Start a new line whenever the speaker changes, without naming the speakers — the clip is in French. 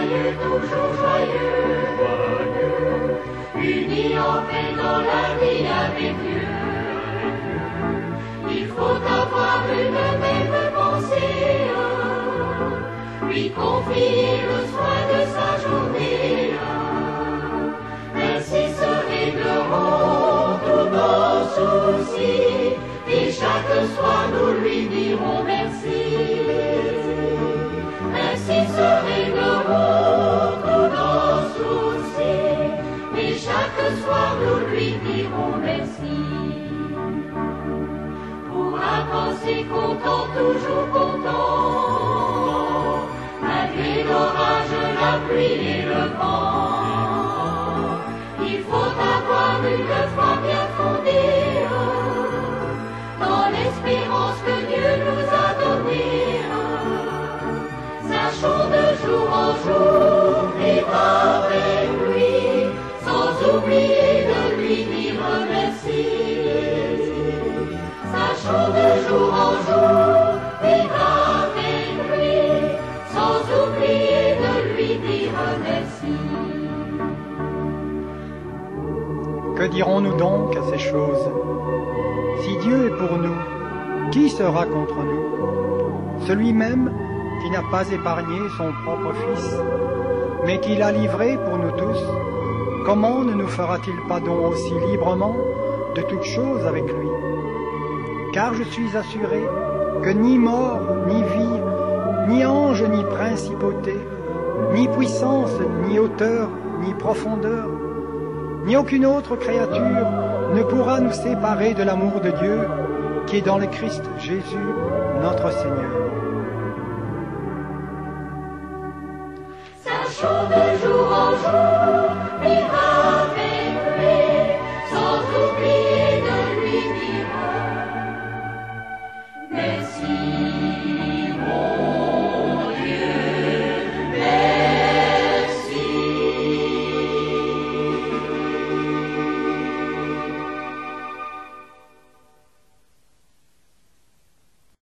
joyeux, toujours joyeux, unis en paix dans la vie avec Dieu. Il faut avoir une même pensée, lui confier le soin de sa journée. Ainsi se régleront tous nos soucis, et chaque soir nous lui dirons merci. Ainsi se régleront tous nos soucis, et chaque soir nous lui dirons merci. Pour avancer content, toujours content, malgré l'orage, la pluie et le vent, il faut avoir une foi bien fondée dans l'espérance que Dieu nous a donnée. Sachons de jour en jour vivre avec lui, sans oublier de lui dire merci. Sachons de jour en jour vivre avec lui, sans oublier de lui dire merci.
Que dirons-nous donc à ces choses? Si Dieu est pour nous, qui sera contre nous? Celui même qui n'a pas épargné son propre Fils, mais qui l'a livré pour nous tous, comment ne nous fera-t-il pas donc aussi librement de toutes choses avec lui? Car je suis assuré que ni mort, ni vie, ni ange, ni principauté, ni puissance, ni hauteur, ni profondeur, ni aucune autre créature ne pourra nous séparer de l'amour de Dieu qui est dans le Christ Jésus, notre Seigneur.
Sachons de jour